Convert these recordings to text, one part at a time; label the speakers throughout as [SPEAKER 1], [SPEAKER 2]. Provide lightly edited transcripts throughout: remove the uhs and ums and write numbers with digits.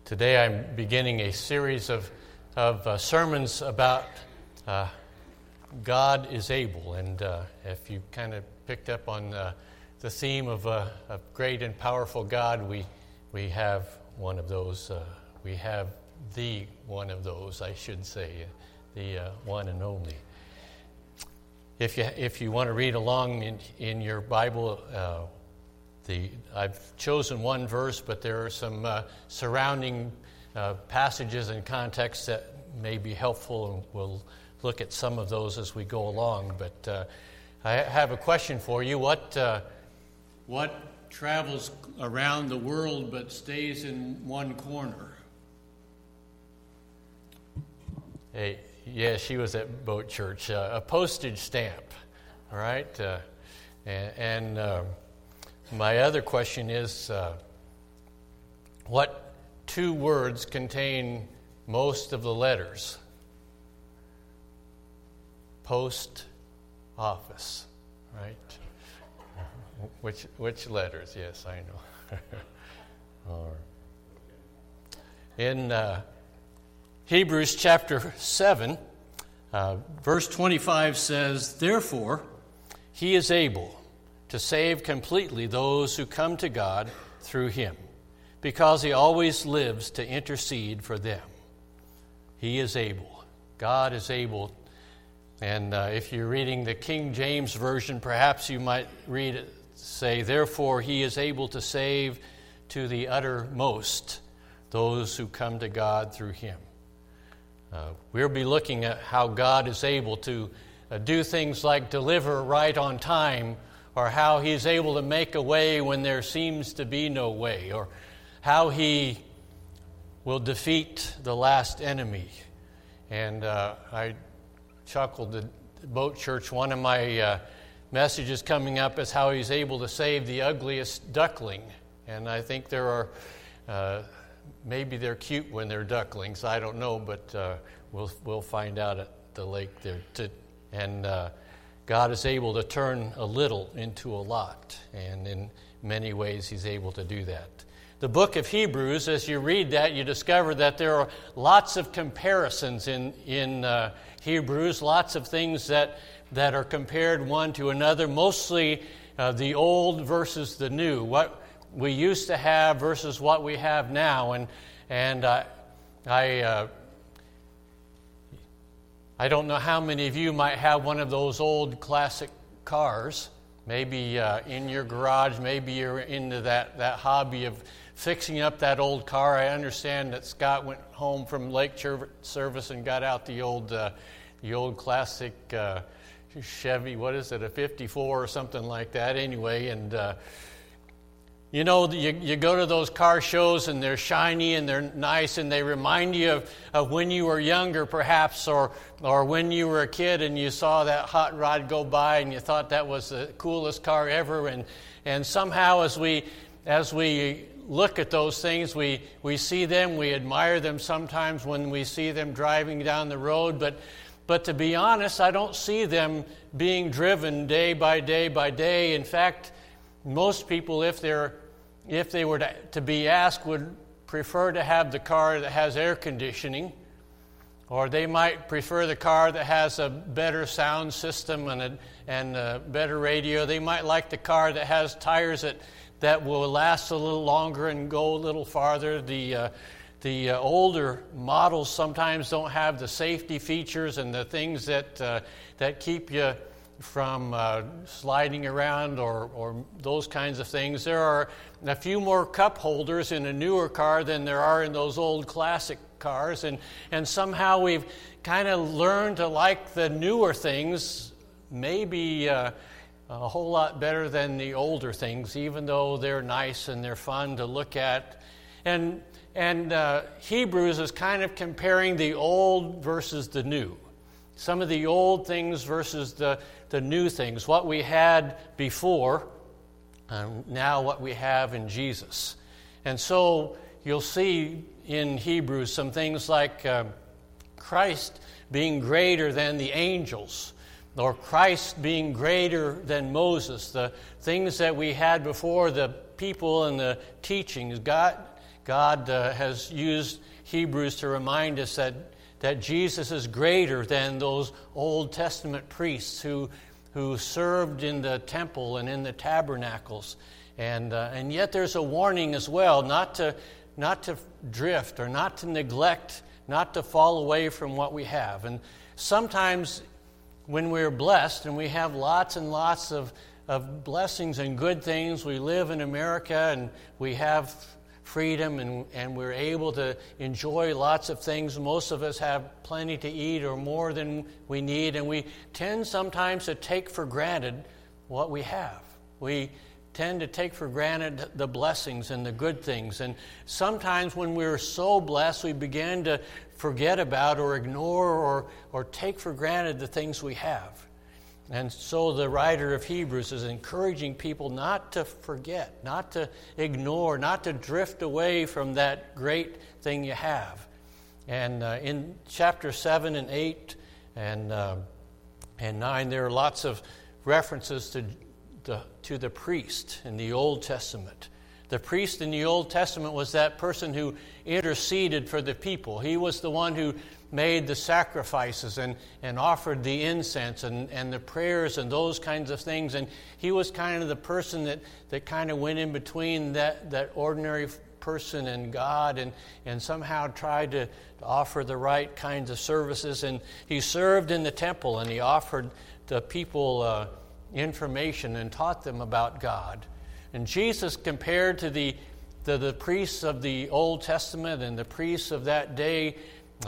[SPEAKER 1] Today I'm beginning a series of sermons about God is able. And if you kind of picked up on the theme of a great and powerful God, we have one of those. We have the one of those, I should say, the one and only. If you want to read along in your Bible, I've chosen one verse, but there are some surrounding passages and contexts that may be helpful, and we'll look at some of those as we go along. But I have a question for you. What travels around the world but stays in one corner? Hey, yeah, she was at Boat Church. A postage stamp, all right? My other question is, what two words contain most of the letters? Post office, right? Which letters? Yes, I know. All right. In Hebrews chapter 7, verse 25 says, "Therefore, he is able to save completely those who come to God through him, because he always lives to intercede for them." He is able. God is able. And if you're reading the King James Version, perhaps you might read it, say, "Therefore he is able to save to the uttermost those who come to God through him." We'll be looking at how God is able to do things like deliver right on time, or how he's able to make a way when there seems to be no way, or how he will defeat the last enemy. And I chuckled at Boat Church. One of my messages coming up is how he's able to save the ugliest duckling. And I think there are, maybe they're cute when they're ducklings, I don't know, but we'll find out at the lake there. God is able to turn a little into a lot, and in many ways he's able to do that. The book of Hebrews, as you read that, you discover that there are lots of comparisons in Hebrews, lots of things that are compared one to another, mostly the old versus the new, what we used to have versus what we have now. And I don't know how many of you might have one of those old classic cars, maybe in your garage. Maybe you're into that hobby of fixing up that old car. I understand that Scott went home from lake service and got out the old classic Chevy, what is it, a 54 or something like that anyway. And you know, you go to those car shows and they're shiny and they're nice and they remind you of when you were younger perhaps, or when you were a kid and you saw that hot rod go by and you thought that was the coolest car ever. And somehow as we look at those things, we see them, we admire them sometimes when we see them driving down the road. But to be honest, I don't see them being driven day by day by day. In fact, most people, if they were to be asked, would prefer to have the car that has air conditioning, or they might prefer the car that has a better sound system and a better radio. They might like the car that has tires that will last a little longer and go a little farther. The older models sometimes don't have the safety features and the things that keep you from sliding around or those kinds of things. There are a few more cup holders in a newer car than there are in those old classic cars, and somehow we've kind of learned to like the newer things maybe a whole lot better than the older things, even though they're nice and they're fun to look at. And Hebrews is kind of comparing the old versus the new. Some of the old things versus the new things, what we had before, and now what we have in Jesus. And so you'll see in Hebrews some things like Christ being greater than the angels, or Christ being greater than Moses. The things that we had before, the people and the teachings, God has used Hebrews to remind us that Jesus is greater than those Old Testament priests who served in the temple and in the tabernacles. And yet there's a warning as well, not to drift or not to neglect, not to fall away from what we have. And sometimes when we're blessed and we have lots and lots of blessings and good things, we live in America and we have freedom and we're able to enjoy lots of things. Most of us have plenty to eat or more than we need, and we tend sometimes to take for granted what we have. We tend to take for granted the blessings and the good things, and sometimes when we're so blessed, we begin to forget about or ignore or take for granted the things we have. And so the writer of Hebrews is encouraging people not to forget, not to ignore, not to drift away from that great thing you have. And in chapter 7 and 8 and 9, there are lots of references to the priest in the Old Testament. The priest in the Old Testament was that person who interceded for the people. He was the one who made the sacrifices and offered the incense and the prayers and those kinds of things. And he was kind of the person that kind of went in between that ordinary person and God and somehow tried to offer the right kinds of services. And he served in the temple and he offered the people information and taught them about God. And Jesus, compared to the priests of the Old Testament and the priests of that day,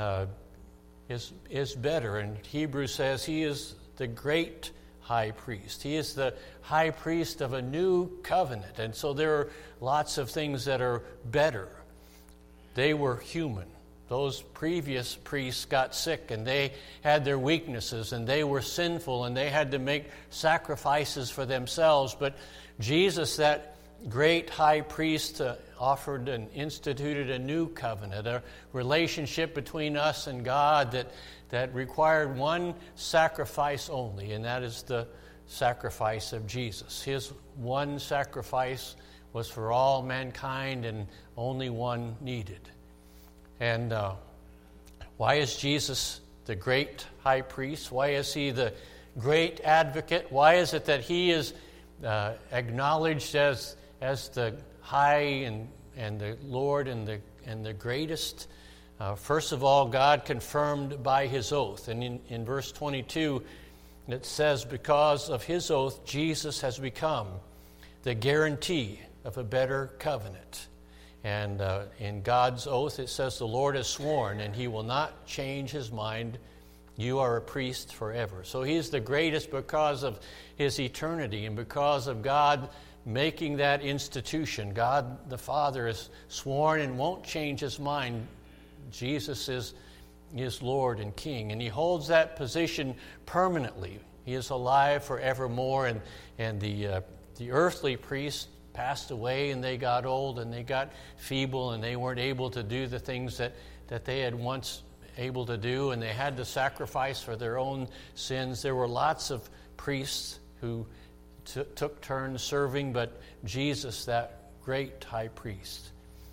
[SPEAKER 1] is better. And Hebrews says he is the great high priest. He is the high priest of a new covenant. And so there are lots of things that are better. They were human. Those previous priests got sick and they had their weaknesses and they were sinful and they had to make sacrifices for themselves. But Jesus, that great high priest, offered and instituted a new covenant, a relationship between us and God that required one sacrifice only, and that is the sacrifice of Jesus. His one sacrifice was for all mankind and only one needed. And why is Jesus the great high priest? Why is he the great advocate? Why is it that he is acknowledged as the high and the Lord and the greatest? First of all, God confirmed by his oath. And in verse 22, it says, because of his oath, Jesus has become the guarantee of a better covenant. And in God's oath, it says, the Lord has sworn, and he will not change his mind. You are a priest forever. So he's the greatest because of his eternity and because of God making that institution. God the Father has sworn and won't change his mind. Jesus is Lord and King, and he holds that position permanently. He is alive forevermore, and the earthly priests passed away, and they got old, and they got feeble, and they weren't able to do the things that they had once able to do, and they had to sacrifice for their own sins. There were lots of priests who took turns serving, but Jesus, that great high priest.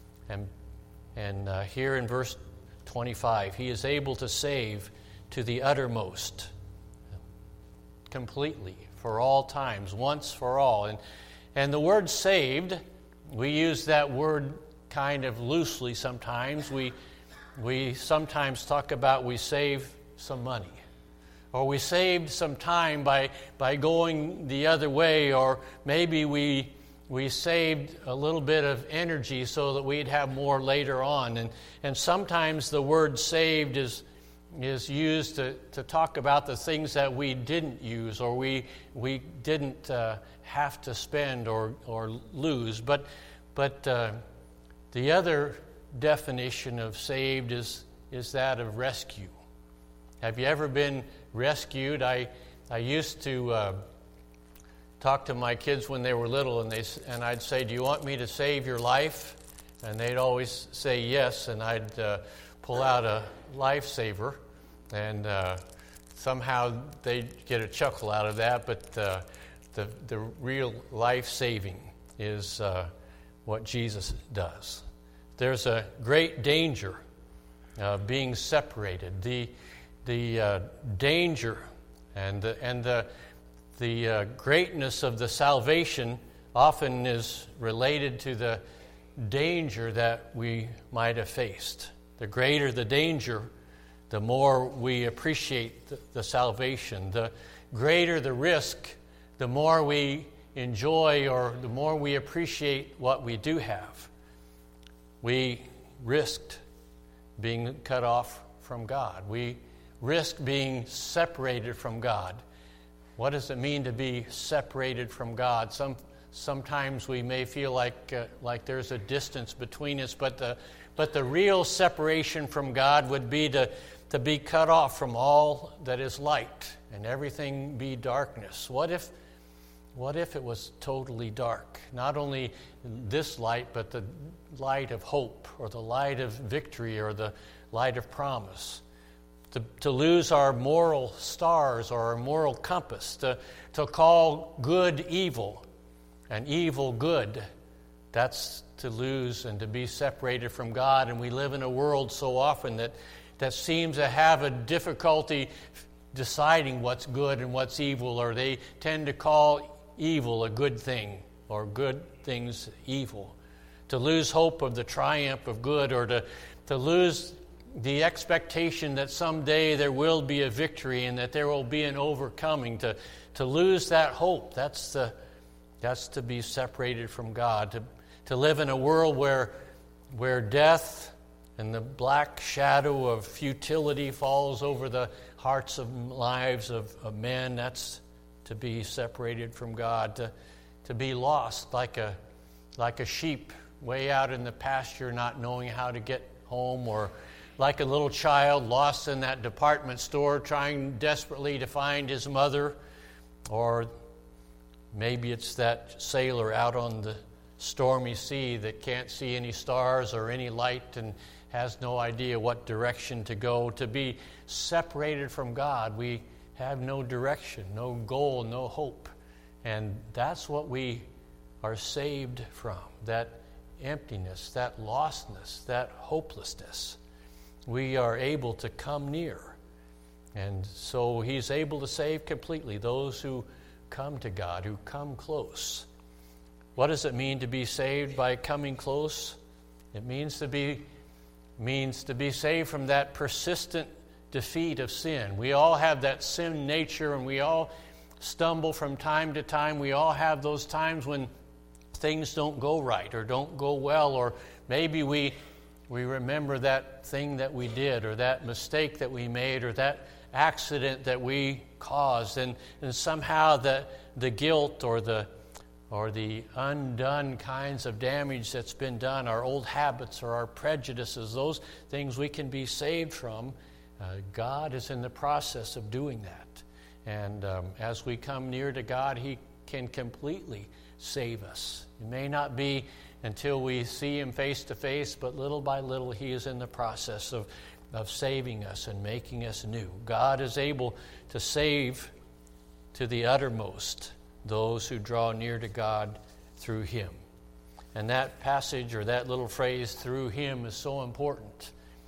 [SPEAKER 1] And here in verse 25, he is able to save to the uttermost, completely, for all times, once for all. And the word saved, we use that word kind of loosely sometimes. We sometimes talk about we save some money, or we saved some time by going the other way, or maybe we saved a little bit of energy so that we'd have more later on. And sometimes the word saved is used to talk about the things that we didn't use or we didn't have to spend or lose. But the other definition of saved is that of rescue. Have you ever been rescued? I used to talk to my kids when they were little, and I'd say, "Do you want me to save your life?" And they'd always say yes, and I'd pull out a lifesaver, and somehow they'd get a chuckle out of that. But the real life saving is what Jesus does. there's a great danger of being separated. The danger and the greatness of the salvation often is related to the danger that we might have faced. The greater the danger, the more we appreciate the salvation. The greater the risk, the more we enjoy or the more we appreciate what we do have. We risked being cut off from God. We risk being separated from God. What does it mean to be separated from God? Sometimes we may feel like there's a distance between us, but the real separation from God would be to be cut off from all that is light and everything be darkness. What if it was totally dark? Not only this light, but the light of hope or the light of victory or the light of promise. To lose our moral stars or our moral compass, to call good evil and evil good, that's to lose and to be separated from God. And we live in a world so often that seems to have a difficulty deciding what's good and what's evil, or they tend to call evil a good thing or good things evil. To lose hope of the triumph of good, or to lose the expectation that someday there will be a victory and that there will be an overcoming, to lose that hope, that's to be separated from God. To live in a world where death and the black shadow of futility falls over the hearts and lives of men, that's to be separated from God. To be lost like a sheep way out in the pasture, not knowing how to get home, or like a little child lost in that department store trying desperately to find his mother. Or maybe it's that sailor out on the stormy sea that can't see any stars or any light and has no idea what direction to go. To be separated from God, we have no direction, no goal, no hope. And that's what we are saved from, that emptiness, that lostness, that hopelessness. We are able to come near. And so he's able to save completely those who come to God, who come close. What does it mean to be saved by coming close? It means to be saved from that persistent defeat of sin. We all have that sin nature, and we all stumble from time to time. We all have those times when things don't go right or don't go well, or maybe we remember that thing that we did, or that mistake that we made, or that accident that we caused, and somehow the guilt or the undone kinds of damage that's been done, our old habits or our prejudices, those things we can be saved from. God is in the process of doing that. And as we come near to God, He can completely save us. It may not be until we see Him face to face, but little by little He is in the process of saving us and making us new. God is able to save to the uttermost those who draw near to God through Him. And that passage, or that little phrase, through Him, is so important.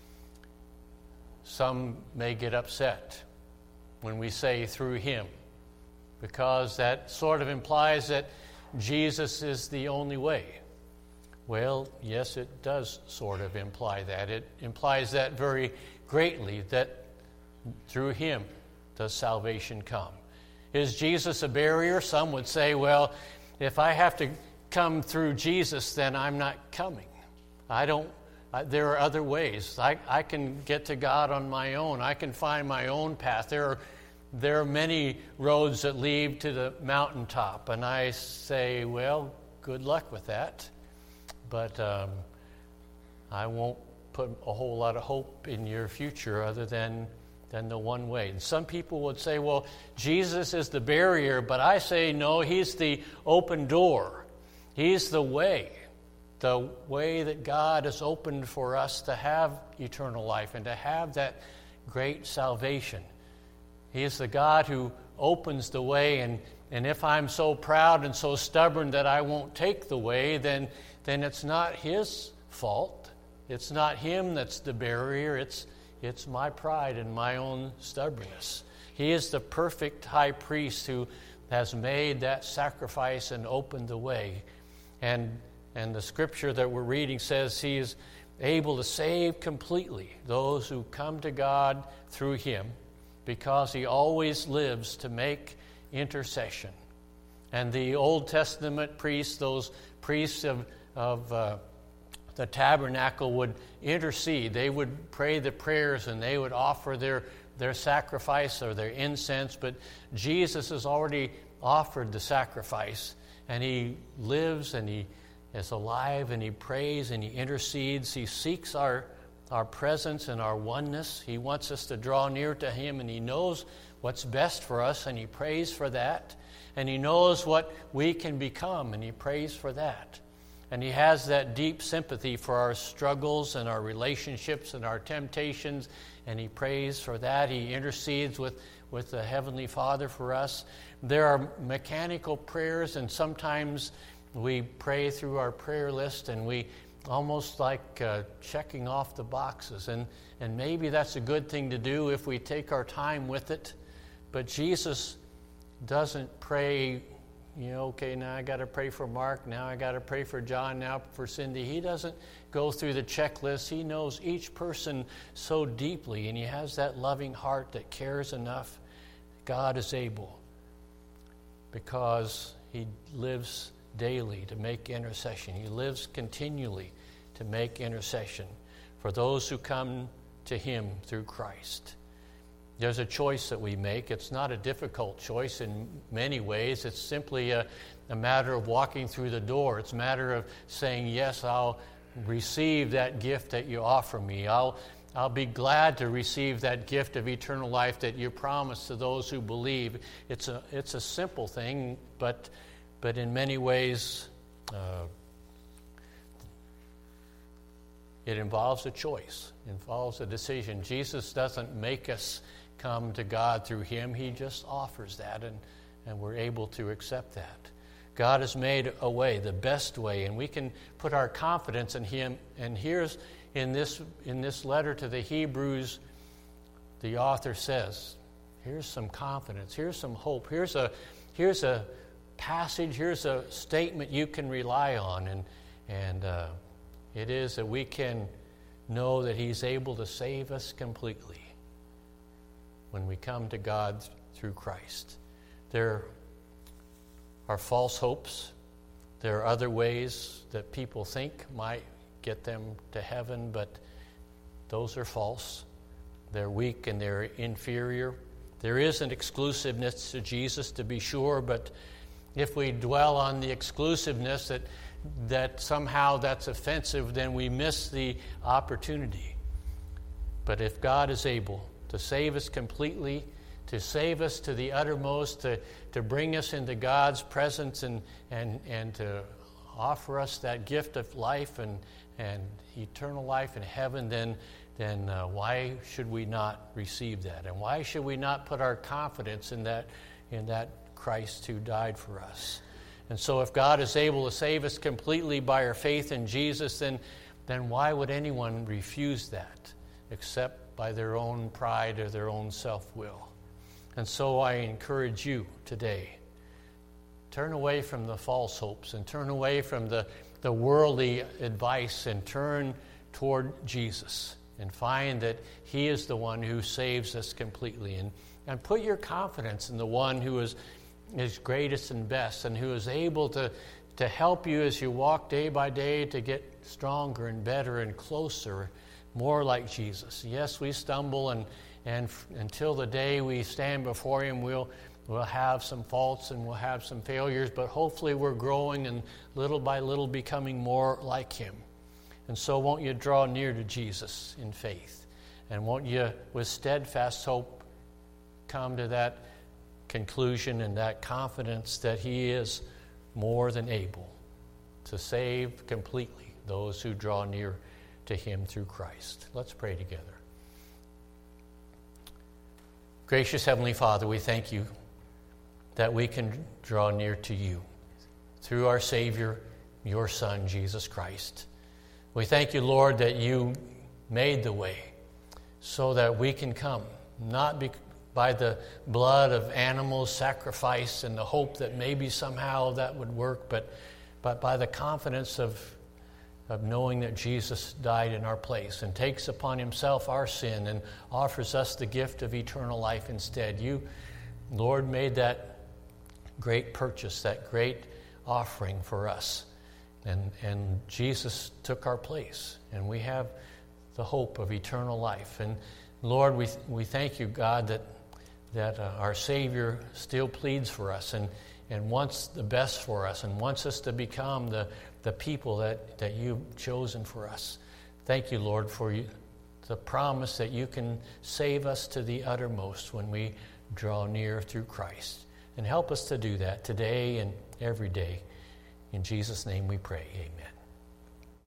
[SPEAKER 1] Some may get upset when we say through Him, because that sort of implies that Jesus is the only way. Well, yes, it does sort of imply that. It implies that very greatly, that through Him does salvation come. Is Jesus a barrier? Some would say, well, if I have to come through Jesus, then I'm not coming. There are other ways. I can get to God on my own. I can find my own path. There are many roads that lead to the mountaintop. And I say, well, good luck with that. But I won't put a whole lot of hope in your future other than the one way. And some people would say, well, Jesus is the barrier, but I say, no, He's the open door. He's the way that God has opened for us to have eternal life and to have that great salvation. He is the God who opens the way, and if I'm so proud and so stubborn that I won't take the way, then it's not His fault. It's not him that's the barrier. It's my pride and my own stubbornness. He is the perfect high priest who has made that sacrifice and opened the way. And the scripture that we're reading says he is able to save completely those who come to God through him, because he always lives to make intercession. And the Old Testament priests, those priests of the tabernacle, would intercede. They would pray the prayers and they would offer their sacrifice or their incense. But Jesus has already offered the sacrifice, and he lives and he is alive and he prays and he intercedes. He seeks our presence and our oneness. He wants us to draw near to him, and he knows what's best for us, and he prays for that. And he knows what we can become, and he prays for that. And he has that deep sympathy for our struggles and our relationships and our temptations, and he prays for that. He intercedes with the Heavenly Father for us. There are mechanical prayers, and sometimes we pray through our prayer list, and we almost like checking off the boxes. And maybe that's a good thing to do if we take our time with it. But Jesus doesn't pray, okay, now I got to pray for Mark, now I got to pray for John, now for Cindy. He doesn't go through the checklist. He knows each person so deeply, and he has that loving heart that cares enough. God is able, because he lives daily to make intercession. He lives continually to make intercession for those who come to him through Christ. There's a choice that we make. It's not a difficult choice in many ways. It's simply a matter of walking through the door. It's a matter of saying, yes, I'll receive that gift that you offer me. I'll be glad to receive that gift of eternal life that you promise to those who believe. It's a simple thing, but in many ways, it involves a choice. It involves a decision. Jesus doesn't make us come to God through him. He just offers that, and we're able to accept that. God has made a way, the best way, and we can put our confidence in him. And here's in this letter to the Hebrews, the author says, here's some confidence, here's some hope, here's a passage, here's a statement you can rely on, and it is that we can know that he's able to save us completely when we come to God through Christ. There are false hopes. There are other ways that people think might get them to heaven, but those are false. They're weak and they're inferior. There is an exclusiveness to Jesus, to be sure, but if we dwell on the exclusiveness that somehow that's offensive, then we miss the opportunity. But if God is able to save us completely, to save us to the uttermost, to bring us into God's presence and to offer us that gift of life and eternal life in heaven, then why should we not receive that? And why should we not put our confidence in that Christ who died for us? And so if God is able to save us completely by our faith in Jesus, then why would anyone refuse that except by their own pride or their own self-will? And so I encourage you today, turn away from the false hopes and turn away from the worldly advice and turn toward Jesus and find that he is the one who saves us completely. And put your confidence in the one who is greatest and best and who is able to help you as you walk day by day to get stronger and better and closer, more like Jesus. Yes, we stumble, and until the day we stand before him, we'll have some faults and we'll have some failures, but hopefully we're growing and little by little becoming more like him. And so won't you draw near to Jesus in faith? And won't you, with steadfast hope, come to that conclusion and that confidence that he is more than able to save completely those who draw near to him through Christ. Let's pray together. Gracious Heavenly Father, we thank you that we can draw near to you through our Savior, your Son, Jesus Christ. We thank you, Lord, that you made the way so that we can come, not by the blood of animals sacrificed and the hope that maybe somehow that would work, but by the confidence of knowing that Jesus died in our place and takes upon himself our sin and offers us the gift of eternal life instead. You, Lord, made that great purchase, that great offering for us. And Jesus took our place, and we have the hope of eternal life. And Lord, we thank you, God, that our Savior still pleads for us and wants the best for us and wants us to become the people that you've chosen for us. Thank you, Lord, for the promise that you can save us to the uttermost when we draw near through Christ. And help us to do that today and every day. In Jesus' name we pray, amen.